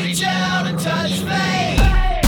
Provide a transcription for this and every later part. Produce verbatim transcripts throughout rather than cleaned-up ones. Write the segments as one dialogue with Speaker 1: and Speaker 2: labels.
Speaker 1: Reach out and touch faith.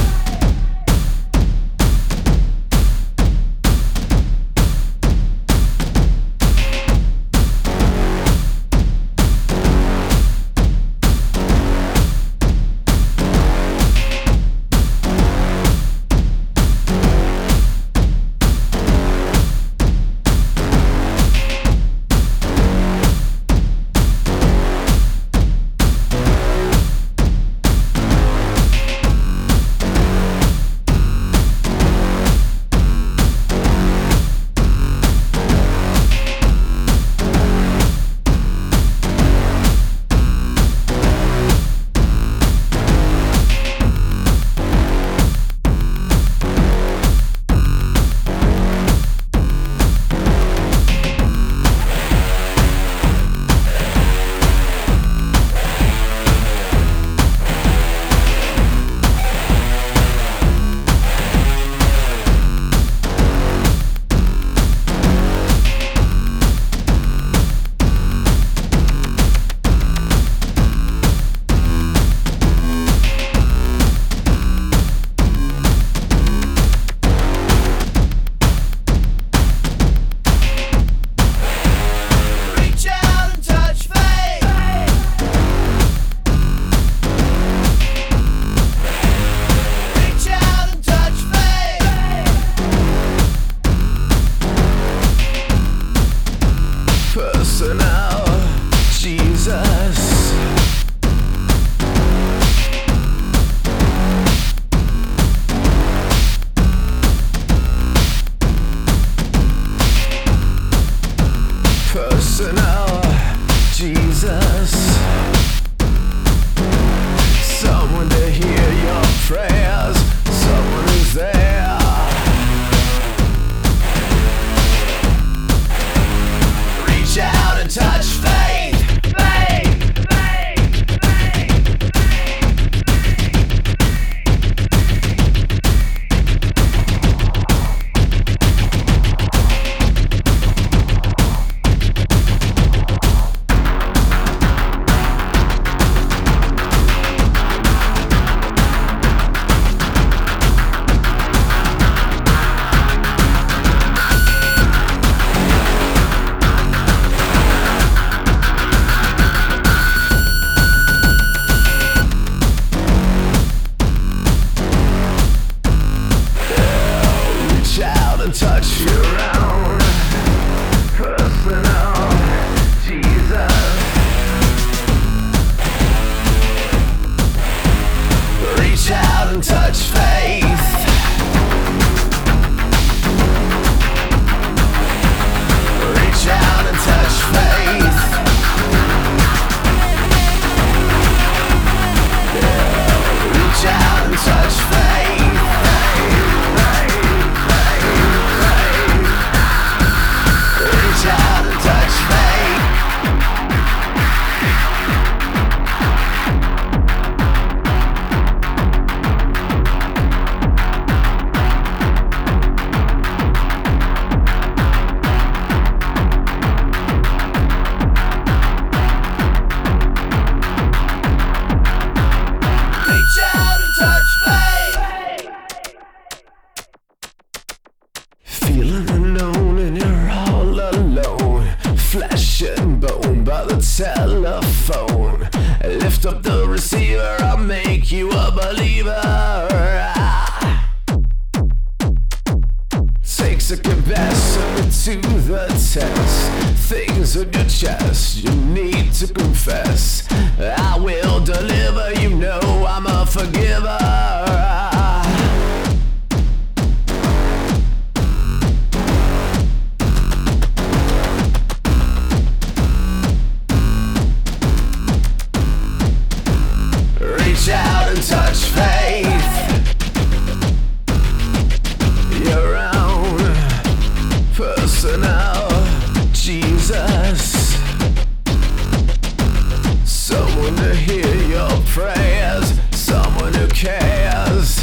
Speaker 2: Personal Jesus. Personal Jesus. Someone to hear your prayers. Someone who's there. Reach out and touch faith. Faith, faith, faith, touch your own personal Jesus. Reach out and touch faith. Reach out and touch faith. Reach out and touch faith. Feeling unknown and you're all alone. Flesh and bone by the telephone. Lift up the receiver, I'll make you a believer. Takes a capacity to the test. Things on your chest you need to confess. I will deliver, you know I'm a forgiver. Reach out and touch faith. Your own personal Jesus. Someone to hear your prayers. Someone who cares.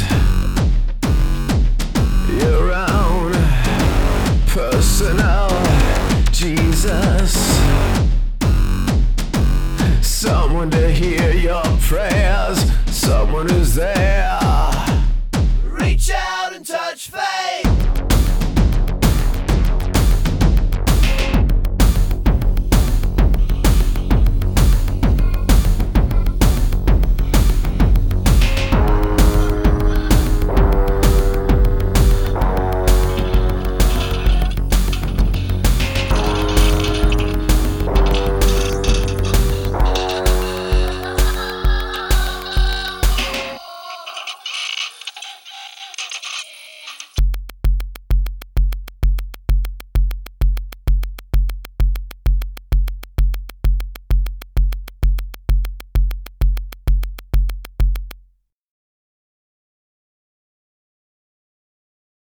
Speaker 2: Your own personal Jesus. Someone to hear your prayers. someone who's there.